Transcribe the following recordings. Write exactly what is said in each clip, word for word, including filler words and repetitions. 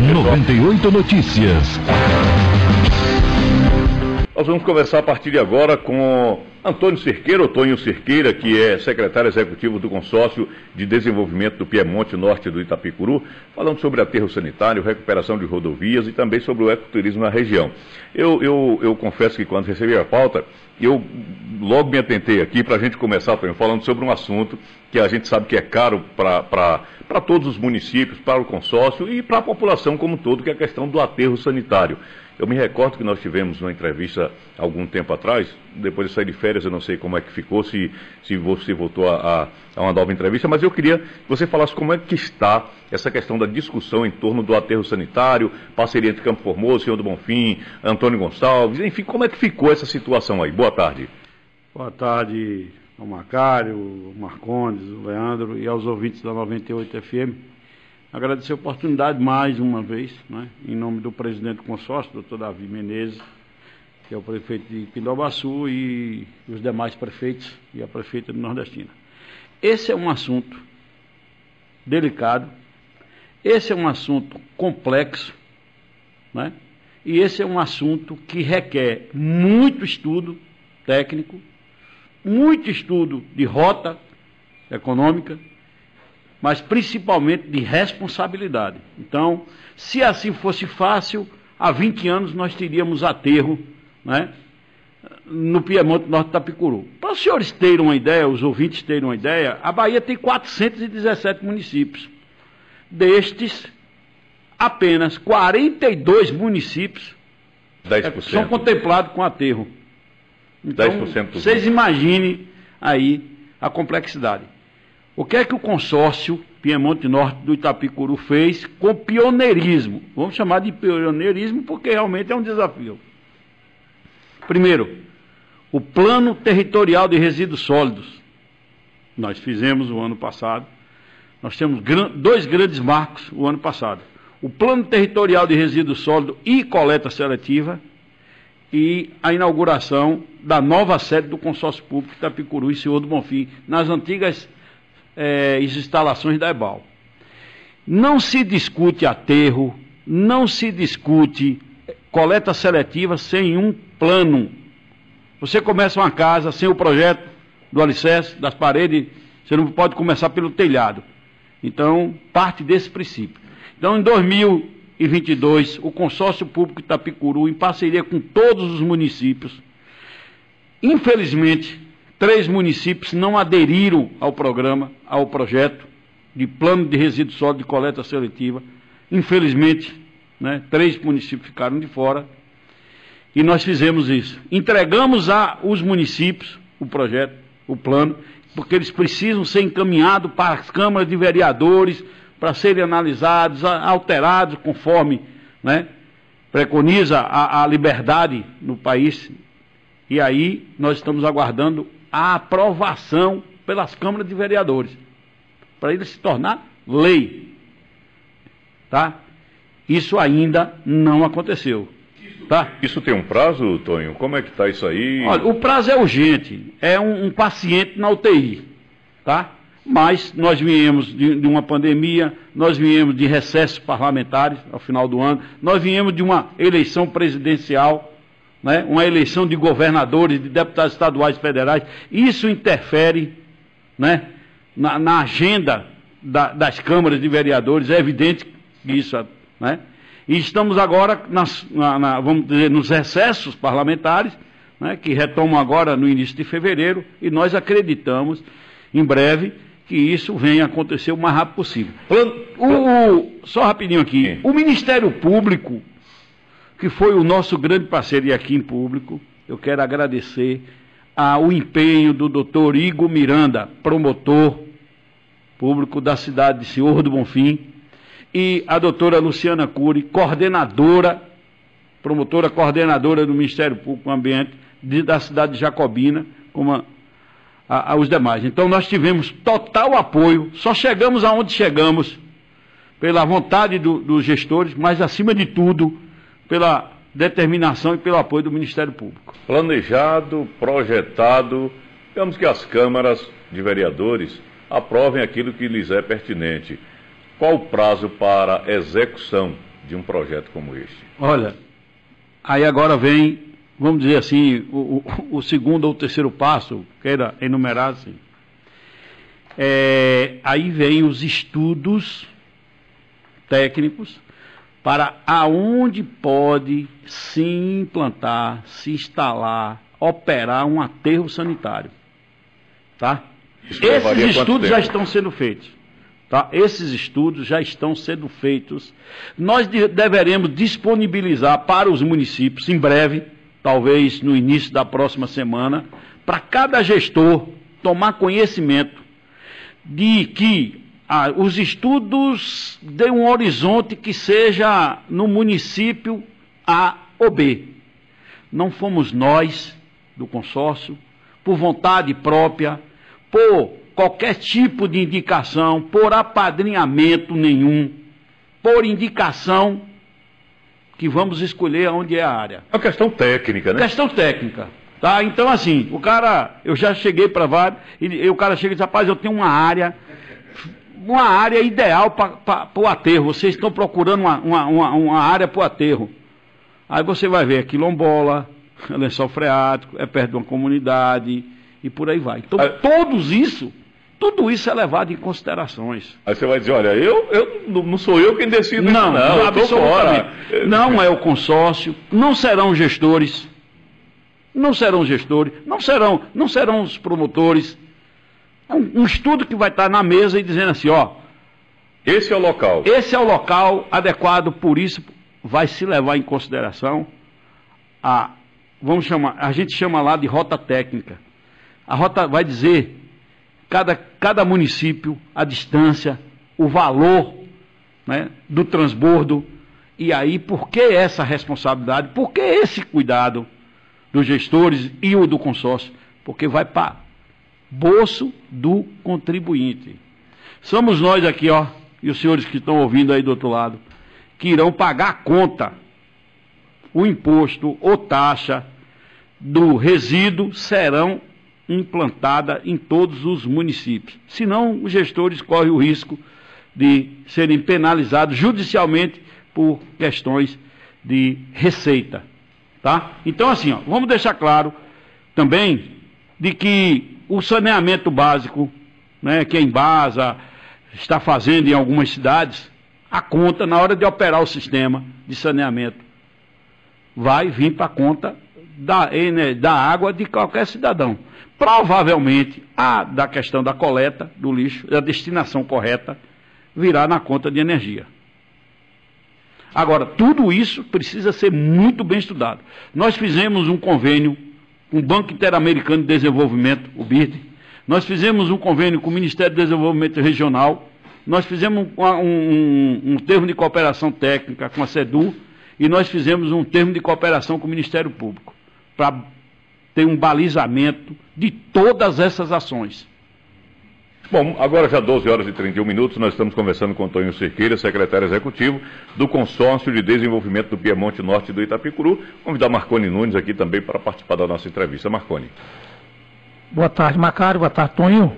noventa e oito Notícias. Nós vamos conversar a partir de agora com Antônio Cerqueira, ou Tonho Cerqueira, que é secretário executivo do Consórcio de Desenvolvimento do Piemonte Norte do Itapicuru, falando sobre aterro sanitário, recuperação de rodovias e também sobre o ecoturismo na região. Eu, eu, eu confesso que quando recebi a pauta, eu logo me atentei aqui para a gente começar, Tonho, falando sobre um assunto que a gente sabe que é caro para todos os municípios, para o consórcio e para a população como um todo, que é a questão do aterro sanitário. Eu me recordo que nós tivemos uma entrevista há algum tempo atrás, depois de sair de férias, eu não sei como é que ficou, se, se você voltou a, a, a uma nova entrevista, mas eu queria que você falasse como é que está essa questão da discussão em torno do aterro sanitário, parceria entre Campo Formoso, Senhor do Bonfim, Antônio Gonçalves, enfim, como é que ficou essa situação aí? Boa tarde. Boa tarde ao Macário, ao Marcondes, ao Leandro e aos ouvintes da noventa e oito F M. Agradecer a oportunidade mais uma vez, né, em nome do presidente do consórcio, doutor Davi Menezes, que é o prefeito de Pindobaçu, e os demais prefeitos e a prefeita de Nordestina. Esse é um assunto delicado, esse é um assunto complexo, né, e esse é um assunto que requer muito estudo técnico, muito estudo de rota econômica, mas principalmente de responsabilidade. Então, se assim fosse fácil, há vinte anos nós teríamos aterro, né, no Piemonte Norte do Itapicuru. Para os senhores terem uma ideia, os ouvintes terem uma ideia, a Bahia tem quatrocentos e dezessete municípios. Destes, apenas quarenta e dois municípios dez por cento. São contemplados com aterro. Então, dez por cento do vocês imaginem aí a complexidade. O que é que o consórcio Piemonte Norte do Itapicuru fez com pioneirismo? Vamos chamar de pioneirismo porque realmente é um desafio. Primeiro, o Plano Territorial de Resíduos Sólidos. Nós fizemos o ano passado. Nós temos dois grandes marcos o ano passado. O Plano Territorial de Resíduos Sólidos e Coleta Seletiva e a inauguração da nova sede do Consórcio Público Itapicuru e Senhor do Bonfim, nas antigas É, instalações da EBAL. Não se discute aterro, não se discute coleta seletiva sem um plano. Você começa uma casa sem o projeto do alicerce, das paredes, você não pode começar pelo telhado. Então, parte desse princípio. Então, em dois mil e vinte e dois, o Consórcio Público Itapicuru, em parceria com todos os municípios, infelizmente, três municípios não aderiram ao programa, ao projeto de plano de resíduos sólidos de coleta seletiva. Infelizmente, né, três municípios ficaram de fora. E nós fizemos isso. Entregamos aos municípios o projeto, o plano, porque eles precisam ser encaminhados para as câmaras de vereadores, para serem analisados, alterados, conforme, né, preconiza a, a liberdade no país. E aí nós estamos aguardando a aprovação pelas câmaras de vereadores, para ele se tornar lei. Tá? Isso ainda não aconteceu. Tá? Isso tem um prazo, Tonho? Como é que está isso aí? Olha, o prazo é urgente, é um, um paciente na U T I, tá? Mas nós viemos de, de uma pandemia, nós viemos de recessos parlamentares ao final do ano, nós viemos de uma eleição presidencial, né, uma eleição de governadores, de deputados estaduais e federais. Isso interfere, né, na, na agenda da, das câmaras de vereadores, é evidente isso, né? E estamos agora, nas, na, na, vamos dizer, nos recessos parlamentares, né, que retomam agora no início de fevereiro, e nós acreditamos, em breve, que isso venha a acontecer o mais rápido possível. O, o, só rapidinho aqui, o Ministério Público, que foi o nosso grande parceiro, e aqui em público, eu quero agradecer ao empenho do doutor Igor Miranda, promotor público da cidade de Senhor do Bonfim, e a doutora Luciana Cury, coordenadora, promotora coordenadora do Ministério Público do Ambiente de, da cidade de Jacobina, como a, a, aos demais. Então nós tivemos total apoio, só chegamos aonde chegamos, pela vontade do, dos gestores, mas acima de tudo, pela determinação e pelo apoio do Ministério Público. Planejado, projetado, digamos que as câmaras de vereadores aprovem aquilo que lhes é pertinente. Qual o prazo para execução de um projeto como este? Olha, aí agora vem, vamos dizer assim, o, o, o segundo ou terceiro passo, queira enumerar assim. É, aí vem os estudos técnicos para aonde pode se implantar, se instalar, operar um aterro sanitário. Tá? Esses estudos já estão sendo feitos. Tá? Esses estudos já estão sendo feitos. Nós de, deveremos disponibilizar para os municípios, em breve, talvez no início da próxima semana, para cada gestor tomar conhecimento de que ah, os estudos dêem um horizonte que seja no município A ou B. Não fomos nós, do consórcio, por vontade própria, por qualquer tipo de indicação, por apadrinhamento nenhum, por indicação que vamos escolher onde é a área. É uma questão técnica, né? Questão técnica. Tá? Então, assim, o cara, eu já cheguei para vários, e, e o cara chega e diz, rapaz, eu tenho uma área, uma área ideal para o aterro, vocês estão procurando uma, uma, uma, uma área para o aterro. Aí você vai ver, é quilombola, é lençol freático, é perto de uma comunidade, e por aí vai. Então, aí, todos isso, tudo isso é levado em considerações. Aí você vai dizer, olha, eu, eu não sou eu quem decido não, isso, não, não, absolutamente. Não é o consórcio, não serão gestores, não serão gestores, não serão, não serão os promotores. É um, um estudo que vai estar na mesa e dizendo assim, ó, esse é o local. Esse é o local adequado, por isso vai se levar em consideração a, vamos chamar, a gente chama lá de rota técnica. A rota vai dizer cada, cada município, a distância, o valor, né, do transbordo, e aí por que essa responsabilidade, por que esse cuidado dos gestores e o do consórcio? Porque vai para bolso do contribuinte. Somos nós aqui, ó, e os senhores que estão ouvindo aí do outro lado, que irão pagar a conta, o imposto ou taxa do resíduo serão implantada em todos os municípios. Senão, os gestores correm o risco de serem penalizados judicialmente por questões de receita. Tá? Então, assim, ó, vamos deixar claro também de que o saneamento básico, né, que a Embasa está fazendo em algumas cidades, a conta, na hora de operar o sistema de saneamento, vai vir para a conta da, da água de qualquer cidadão. Provavelmente, a da questão da coleta do lixo, da destinação correta, virá na conta de energia. Agora, tudo isso precisa ser muito bem estudado. Nós fizemos um convênio com o Banco Interamericano de Desenvolvimento, o B I D, nós fizemos um convênio com o Ministério do Desenvolvimento Regional, nós fizemos um, um, um termo de cooperação técnica com a SEDU, e nós fizemos um termo de cooperação com o Ministério Público, para ter um balizamento de todas essas ações. Bom, agora já doze horas e trinta e um minutos, nós estamos conversando com Antônio Cerqueira, secretário executivo do Consórcio de Desenvolvimento do Piemonte Norte do Itapicuru. Convidar Marconi Nunes aqui também para participar da nossa entrevista. Marconi. Boa tarde, Macário. Boa tarde, Tonho.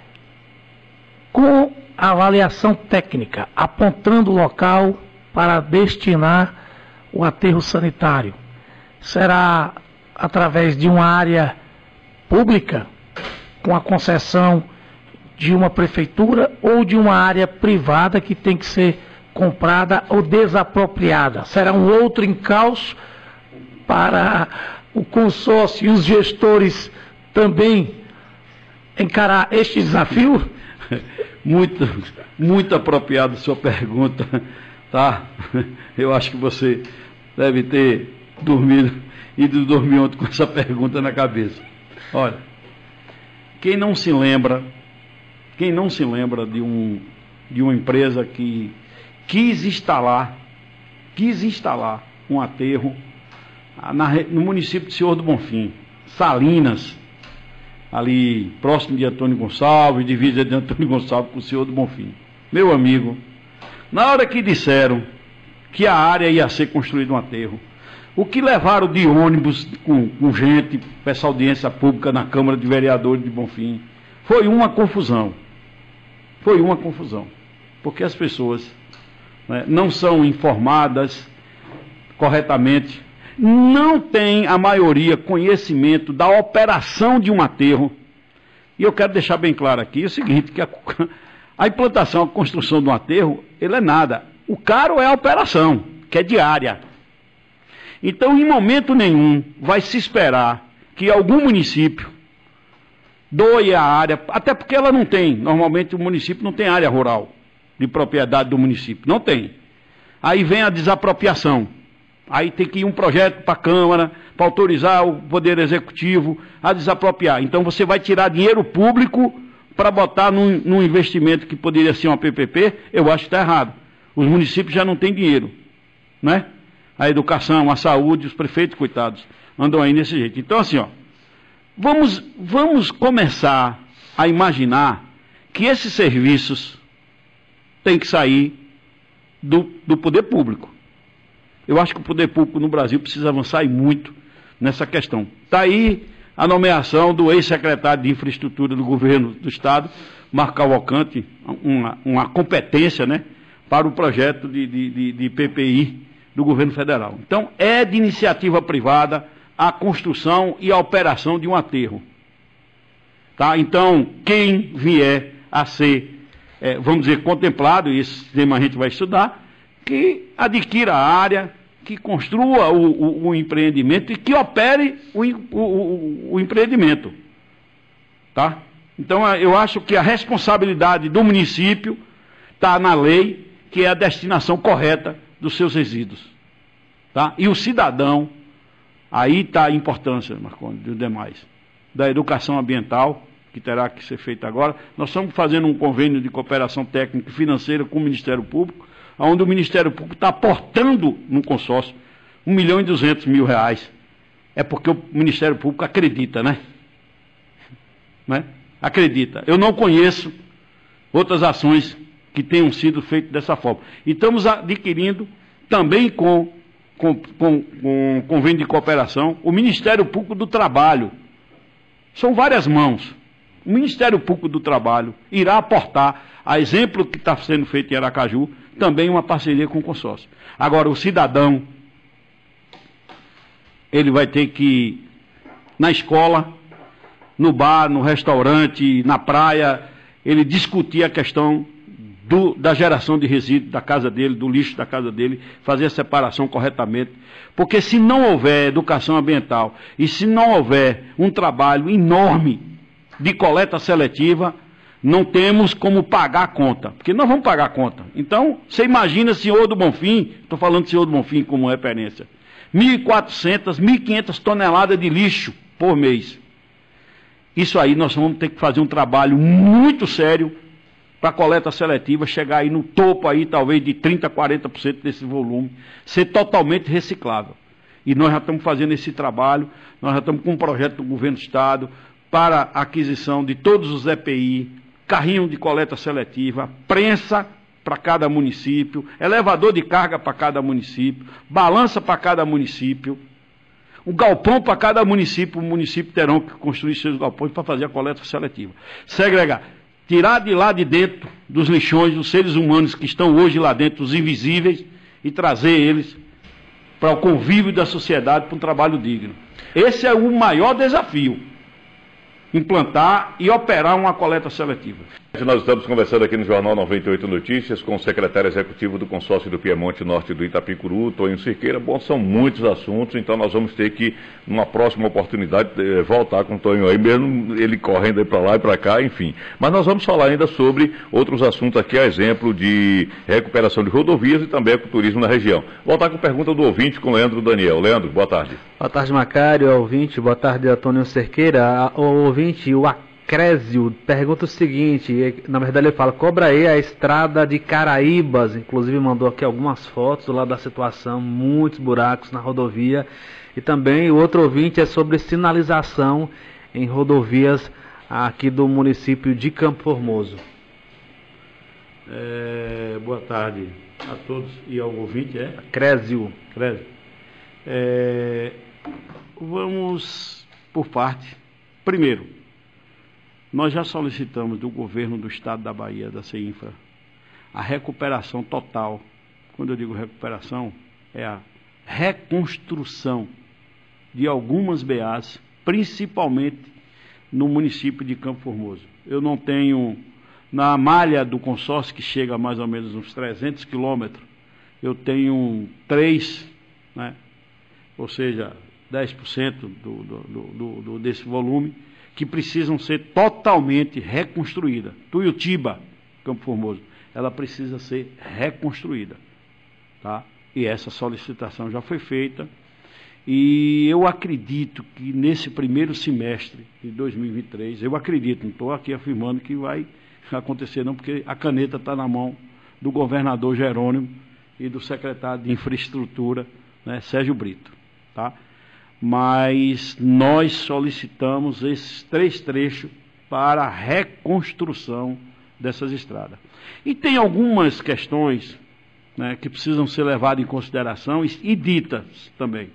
Com a avaliação técnica, apontando o local para destinar o aterro sanitário, será através de uma área pública, com a concessão de uma prefeitura, ou de uma área privada que tem que ser comprada ou desapropriada? Será um outro encalço para o consórcio e os gestores também encarar este desafio? Muito, muito apropriada a sua pergunta, tá? Eu acho que você deve ter dormido, ido dormir ontem com essa pergunta na cabeça. Olha, quem não se lembra, quem não se lembra de, um, de uma empresa que quis instalar, quis instalar um aterro na, no município de Senhor do Bonfim, Salinas, ali próximo de Antônio Gonçalves, divisa de Antônio Gonçalves com o Senhor do Bonfim. Meu amigo, na hora que disseram que a área ia ser construído um aterro, o que levaram de ônibus com, com gente, essa audiência pública na Câmara de Vereadores de Bonfim, foi uma confusão. Foi uma confusão. Porque as pessoas né, não são informadas corretamente, não tem a maioria conhecimento da operação de um aterro. E eu quero deixar bem claro aqui o seguinte, que a, a implantação, a construção de um aterro, ele é nada. O caro é a operação, que é diária. Então, em momento nenhum, vai se esperar que algum município doe a área, até porque ela não tem, normalmente o município não tem área rural de propriedade do município, não tem. Aí vem a desapropriação, aí tem que ir um projeto para a Câmara, para autorizar o Poder Executivo a desapropriar. Então você vai tirar dinheiro público para botar num, num investimento que poderia ser uma P P P, eu acho que está errado. Os municípios já não têm dinheiro, né? A educação, a saúde, os prefeitos, coitados, andam aí desse jeito. Então assim, ó, Vamos, vamos começar a imaginar que esses serviços têm que sair do, do poder público. Eu acho que o poder público no Brasil precisa avançar muito nessa questão. Está aí a nomeação do ex-secretário de Infraestrutura do governo do Estado, Marco Cavalcante, uma, uma competência, né, para o projeto de, de, de, de P P I do governo federal. Então, é de iniciativa privada a construção e a operação de um aterro. Tá? Então, quem vier a ser, é, vamos dizer, contemplado, e esse tema a gente vai estudar, que adquira a área, que construa o, o, o empreendimento e que opere o, o, o, o empreendimento. Tá? Então, eu acho que a responsabilidade do município está na lei, que é a destinação correta dos seus resíduos. Tá? E o cidadão, aí está a importância, Marconi, dos demais, da educação ambiental, que terá que ser feita agora. Nós estamos fazendo um convênio de cooperação técnica e financeira com o Ministério Público, onde o Ministério Público está aportando no consórcio um milhão e duzentos mil reais. É porque o Ministério Público acredita, né? né? Acredita. Eu não conheço outras ações que tenham sido feitas dessa forma. E estamos adquirindo também com Com, com, com convênio de cooperação, o Ministério Público do Trabalho. São várias mãos. O Ministério Público do Trabalho irá aportar, a exemplo que está sendo feito em Aracaju, também uma parceria com o consórcio. Agora, o cidadão, ele vai ter que, na escola, no bar, no restaurante, na praia, ele discutir a questão Do, da geração de resíduos da casa dele, do lixo da casa dele, fazer a separação corretamente. Porque se não houver educação ambiental e se não houver um trabalho enorme de coleta seletiva, não temos como pagar a conta. Porque nós vamos pagar a conta. Então, você imagina, senhor do Bonfim, estou falando do senhor do Bonfim como referência, mil e quatrocentas, mil e quinhentas toneladas de lixo por mês. Isso aí nós vamos ter que fazer um trabalho muito sério para a coleta seletiva chegar aí no topo aí, talvez de trinta, quarenta por cento desse volume, ser totalmente reciclável. E nós já estamos fazendo esse trabalho, nós já estamos com um projeto do governo do Estado para a aquisição de todos os E P I, carrinho de coleta seletiva, prensa para cada município, elevador de carga para cada município, balança para cada município, um galpão para cada município, o município terão que construir seus galpões para fazer a coleta seletiva. Segregar. Tirar de lá de dentro dos lixões os seres humanos que estão hoje lá dentro, os invisíveis, e trazer eles para o convívio da sociedade, para um trabalho digno. Esse é o maior desafio, implantar e operar uma coleta seletiva. Nós estamos conversando aqui no Jornal noventa e oito Notícias com o secretário executivo do consórcio do Piemonte Norte do Itapicuru, Tonho Cerqueira. Bom, são muitos assuntos, então nós vamos ter que, numa próxima oportunidade, voltar com o Tonho aí, mesmo ele correndo aí para lá e para cá, enfim. Mas nós vamos falar ainda sobre outros assuntos aqui, a exemplo de recuperação de rodovias e também com o turismo na região. Voltar com a pergunta do ouvinte com o Leandro Daniel. Leandro, boa tarde. Boa tarde, Macário, ouvinte. Boa tarde, Antônio Cerqueira. O ouvinte, o Acrésio, pergunta o seguinte, na verdade ele fala, cobra aí a estrada de Caraíbas, inclusive mandou aqui algumas fotos lá da situação, muitos buracos na rodovia, e também o outro ouvinte é sobre sinalização em rodovias aqui do município de Campo Formoso. É, boa tarde a todos e ao ouvinte, é? Acrésio. Acrésio. É, vamos por parte. Primeiro, nós já solicitamos do governo do estado da Bahia, da CEINFRA, a recuperação total quando eu digo recuperação, é a reconstrução de algumas B As, principalmente no município de Campo Formoso. Eu não tenho, na malha do consórcio, que chega a mais ou menos uns trezentos quilômetros, eu tenho três, né, ou seja, dez por cento do, do, do, do, desse volume, que precisam ser totalmente reconstruídas. Tuiutiba, Campo Formoso, ela precisa ser reconstruída, tá? E essa solicitação já foi feita, e eu acredito que nesse primeiro semestre de dois mil e vinte e três, eu acredito, não estou aqui afirmando que vai acontecer não, porque a caneta está na mão do governador Jerônimo e do secretário de Infraestrutura, né, Sérgio Brito, tá? Mas nós solicitamos esses três trechos para a reconstrução dessas estradas. E tem algumas questões, né, que precisam ser levadas em consideração e, e ditas também.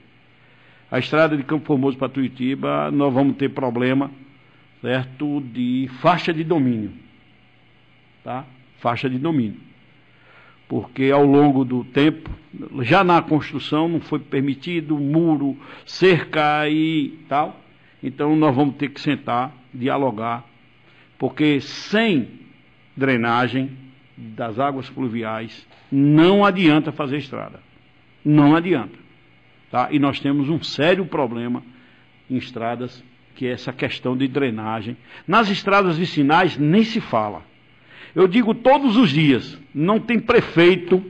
A estrada de Campo Formoso para Tuiutiba, nós vamos ter problema, certo, de faixa de domínio, tá? Faixa de domínio. Porque ao longo do tempo, já na construção não foi permitido muro, cerca e tal. Então nós vamos ter que sentar, dialogar, porque sem drenagem das águas pluviais não adianta fazer estrada. Não adianta. Tá? E nós temos um sério problema em estradas, que é essa questão de drenagem. Nas estradas vicinais nem se fala. Eu digo todos os dias, não tem prefeito,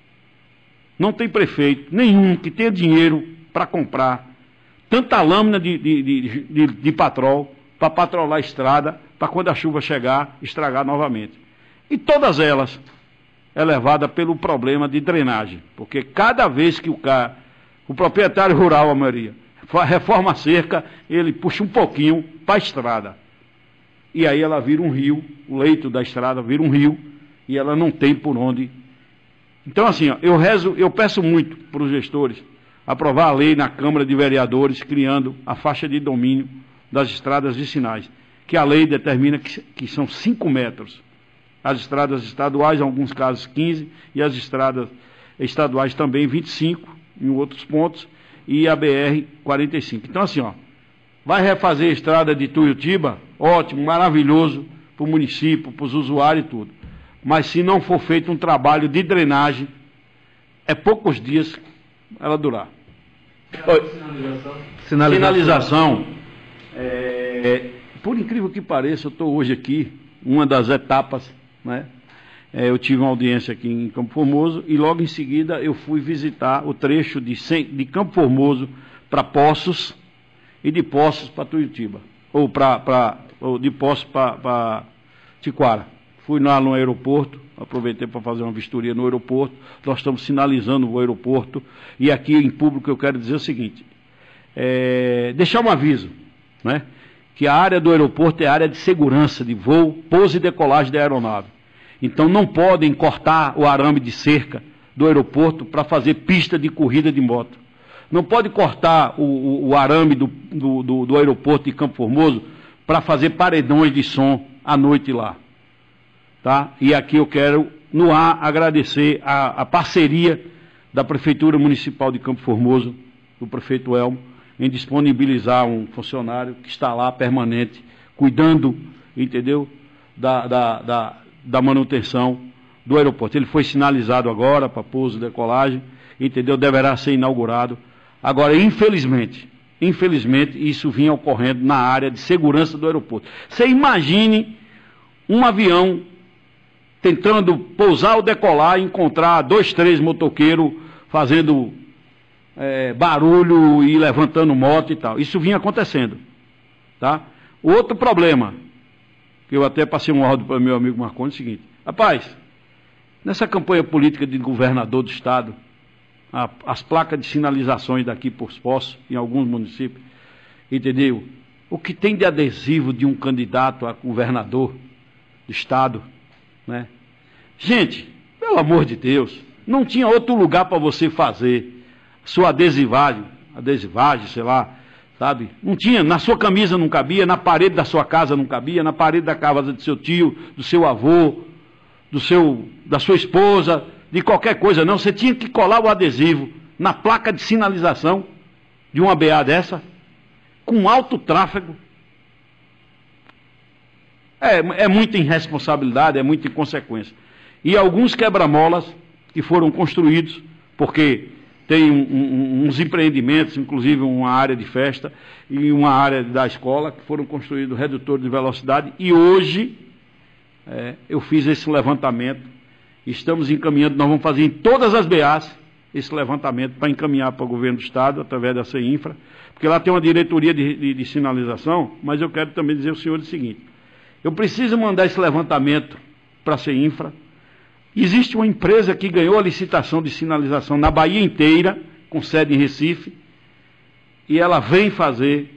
não tem prefeito nenhum que tenha dinheiro para comprar tanta lâmina de, de, de, de, de patrol para patrolar a estrada, para quando a chuva chegar, estragar novamente. E todas elas é levada pelo problema de drenagem, porque cada vez que o cara, o proprietário rural, a maioria, reforma a cerca, ele puxa um pouquinho para a estrada. E aí ela vira um rio, o leito da estrada vira um rio, e ela não tem por onde. Então, assim, ó, eu rezo, eu peço muito para os gestores aprovar a lei na Câmara de Vereadores, criando a faixa de domínio das estradas vicinais, que a lei determina que, que são cinco metros. As estradas estaduais, em alguns casos, quinze, e as estradas estaduais também vinte e cinco, em outros pontos, e a B R quarenta e cinco. Então, assim, ó, vai refazer a estrada de Tuiutiba, ótimo, maravilhoso para o município, para os usuários e tudo. Mas se não for feito um trabalho de drenagem, é poucos dias ela durar. Sinalização. Sinalização. Sinalização é, por incrível que pareça, eu estou hoje aqui, uma das etapas, né? É, eu tive uma audiência aqui em Campo Formoso e logo em seguida eu fui visitar o trecho de, de Campo Formoso para Poços e de Poços para Tuiutiba, ou, pra, pra, ou de Poços para Tiquara. Fui lá no aeroporto, aproveitei para fazer uma vistoria no aeroporto, nós estamos sinalizando o aeroporto, e aqui em público eu quero dizer o seguinte, é, deixar um aviso, né, que a área do aeroporto é área de segurança de voo, pouso e decolagem da aeronave. Então não podem cortar o arame de cerca do aeroporto para fazer pista de corrida de moto. Não pode cortar o, o, o arame do, do, do, do aeroporto de Campo Formoso para fazer paredões de som à noite lá. Tá? E aqui eu quero, no ar, agradecer a, a parceria da Prefeitura Municipal de Campo Formoso, do prefeito Elmo, em disponibilizar um funcionário que está lá permanente, cuidando, entendeu, da, da, da, da manutenção do aeroporto. Ele foi sinalizado agora para pouso e decolagem, entendeu, deverá ser inaugurado. Agora, infelizmente, infelizmente, isso vinha ocorrendo na área de segurança do aeroporto. Você imagine um avião tentando pousar ou decolar e encontrar dois, três motoqueiros fazendo é, barulho e levantando moto e tal. Isso vinha acontecendo. Tá? Outro problema, que eu até passei um áudio para meu amigo Marconi, é o seguinte, rapaz, nessa campanha política de governador do estado, a, as placas de sinalizações daqui por Poços, em alguns municípios, entendeu? O que tem de adesivo de um candidato a governador do estado, né? Gente, pelo amor de Deus, não tinha outro lugar para você fazer sua adesivagem, adesivagem, sei lá, sabe? Não tinha, na sua camisa não cabia, na parede da sua casa não cabia, na parede da casa do seu tio, do seu avô, do seu, da sua esposa, de qualquer coisa, não. Você tinha que colar o adesivo na placa de sinalização de uma B A dessa, com alto tráfego. É, é muita irresponsabilidade, é muita inconsequência. E alguns quebra-molas que foram construídos, porque tem um, um, uns empreendimentos, inclusive uma área de festa e uma área da escola, que foram construídos redutores de velocidade, e hoje é, eu fiz esse levantamento, estamos encaminhando, nós vamos fazer em todas as B As esse levantamento para encaminhar para o governo do Estado, através da CEINFRA, porque lá tem uma diretoria de, de, de sinalização, mas eu quero também dizer ao senhor o seguinte, eu preciso mandar esse levantamento para a CEINFRA. Existe uma empresa que ganhou a licitação de sinalização na Bahia inteira, com sede em Recife, e ela vem fazer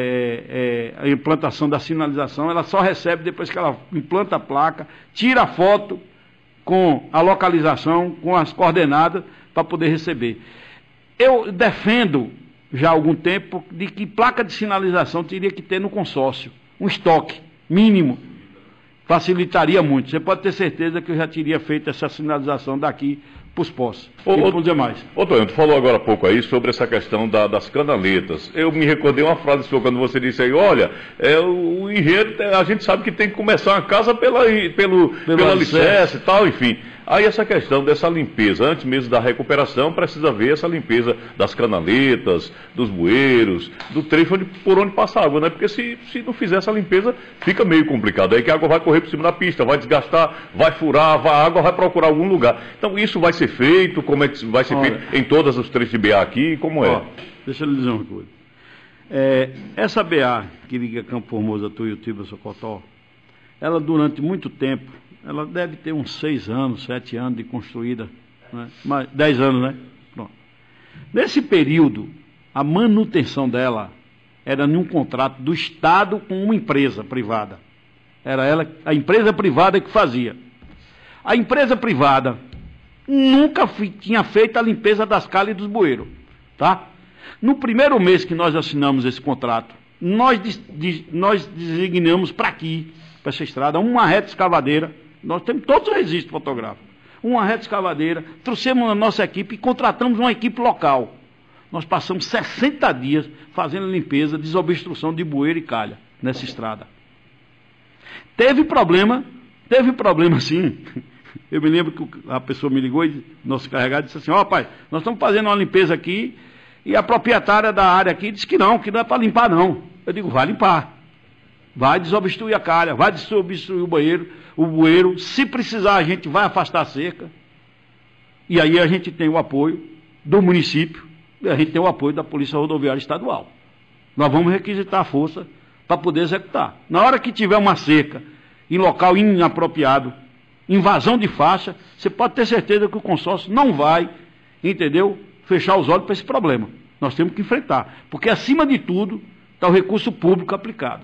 é, é, a implantação da sinalização, ela só recebe depois que ela implanta a placa, tira a foto com a localização, com as coordenadas, para poder receber. Eu defendo já há algum tempo de que placa de sinalização teria que ter no consórcio, um estoque mínimo. Facilitaria muito. Você pode ter certeza que eu já teria feito essa sinalização daqui para os postos e para os demais. Ô, Tonho, tu falou agora há pouco aí sobre essa questão da, das canaletas. Eu me recordei uma frase sua quando você disse aí, olha, é, o, o enredo, a gente sabe que tem que começar uma casa pela, pelo, pelo pela alicerce e tal, enfim. Aí essa questão dessa limpeza, antes mesmo da recuperação, precisa ver essa limpeza das canaletas, dos bueiros, do trecho onde, por onde passa a água, né? Porque se, se não fizer essa limpeza, fica meio complicado. Aí que a água vai correr por cima da pista, vai desgastar, vai furar, a água vai procurar algum lugar. Então isso vai ser feito, como é que vai ser Olha, feito em todas as trechos de B A aqui, como ó, é? Deixa eu lhe dizer uma coisa. É, essa B A que liga Campo Formoso a Tuiutiba, Socotó, ela durante muito tempo, ela deve ter uns seis anos, sete anos de construída, né? Mas, dez anos, né? Pronto. Nesse período, a manutenção dela era num contrato do Estado com uma empresa privada. Era ela, a empresa privada que fazia. A empresa privada nunca fi, tinha feito a limpeza das calhas e dos bueiros, tá? No primeiro mês que nós assinamos esse contrato, nós, des, des, nós designamos para aqui, para essa estrada, uma reta escavadeira. Nós temos todos os registros fotográficos. Uma reta escavadeira, trouxemos a nossa equipe e contratamos uma equipe local. Nós passamos sessenta dias fazendo limpeza, desobstrução de bueiro e calha nessa estrada. Teve problema, teve problema sim. Eu me lembro que a pessoa me ligou e nosso carregado disse assim, ó, oh, pai, nós estamos fazendo uma limpeza aqui e a proprietária da área aqui disse que não, que não é para limpar não. Eu digo, vai limpar. Vai desobstruir a calha, vai desobstruir o banheiro, o bueiro. Se precisar, a gente vai afastar a cerca. E aí a gente tem o apoio do município e a gente tem o apoio da Polícia Rodoviária Estadual. Nós vamos requisitar a força para poder executar. Na hora que tiver uma cerca em local inapropriado, invasão de faixa, você pode ter certeza que o consórcio não vai, entendeu, fechar os olhos para esse problema. Nós temos que enfrentar. Porque, acima de tudo, está o recurso público aplicado.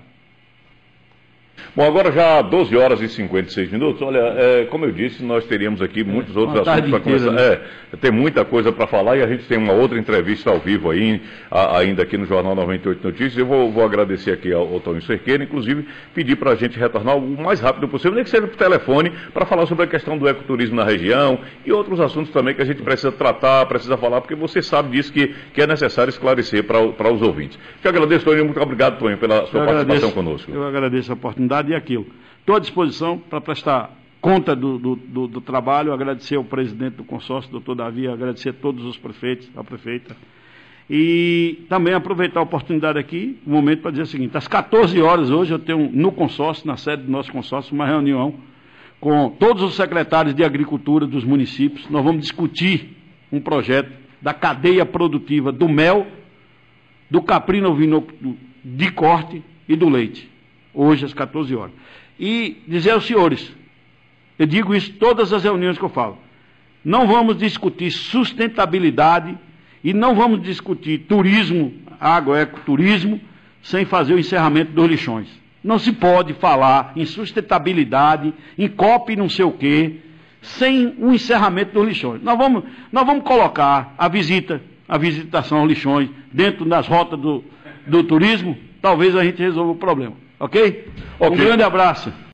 Bom, agora já doze horas e cinquenta e seis minutos. Olha, é, como eu disse, nós teríamos aqui muitos é, outros assuntos para começar. Né? É, tem muita coisa para falar e a gente tem uma outra entrevista ao vivo aí, a, ainda aqui no Jornal noventa e oito Notícias. Eu vou, vou agradecer aqui ao, ao Tonho Cerqueira, inclusive pedir para a gente retornar o mais rápido possível, nem que seja por telefone, para falar sobre a questão do ecoturismo na região e outros assuntos também que a gente precisa tratar, precisa falar, porque você sabe disso que, que é necessário esclarecer para os ouvintes. Eu agradeço, Tonho, muito obrigado, Tonho, pela sua eu participação agradeço, conosco. Eu agradeço a oportunidade. E aquilo. Estou à disposição para prestar conta do, do, do, do trabalho, agradecer ao presidente do consórcio, doutor Davi, agradecer a todos os prefeitos, a prefeita, e também aproveitar a oportunidade aqui, o um momento para dizer o seguinte, às quatorze horas hoje eu tenho no consórcio, na sede do nosso consórcio, uma reunião com todos os secretários de agricultura dos municípios. Nós vamos discutir um projeto da cadeia produtiva do mel, do caprino ovino de corte e do leite. Hoje, às quatorze horas. E dizer aos senhores, eu digo isso em todas as reuniões que eu falo, não vamos discutir sustentabilidade e não vamos discutir turismo, agroecoturismo, sem fazer o encerramento dos lixões. Não se pode falar em sustentabilidade, em COP não sei o quê, sem o encerramento dos lixões. Nós vamos, nós vamos colocar a visita, a visitação aos lixões dentro das rotas do, do turismo, talvez a gente resolva o problema. Ok? Um grande abraço.